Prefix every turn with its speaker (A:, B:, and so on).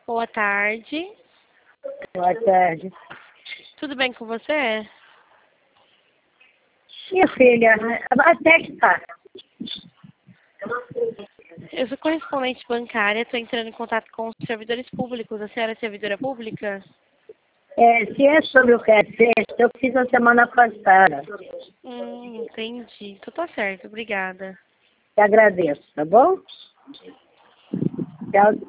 A: Boa tarde.
B: Boa tarde.
A: Tudo bem com você?
B: Minha filha, até que tá.
A: Eu sou correspondente bancária, estou entrando em contato com os servidores públicos. A senhora é servidora pública?
B: Se é sobre o café, eu fiz a semana passada.
A: Entendi. Então tá certo, obrigada.
B: Te agradeço, tá bom? Tchau.